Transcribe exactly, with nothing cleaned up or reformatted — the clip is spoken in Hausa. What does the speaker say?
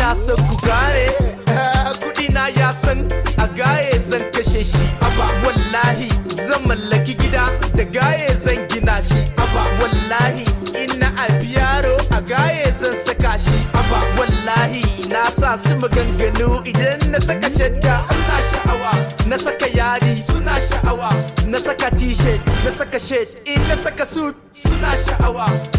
ina son ku gane kudi na ya san a gaye zan kashe shi aba wallahi zan mallaki gida da gaye zan gina shi aba wallahi ina abiyaro a gaye zan saka shi aba wallahi na sa su maganganu idan na saka shadda suna sha'awa na saka yadi suna sha'awa na saka t-shirt na saka shirt in na saka suit suna sha'awa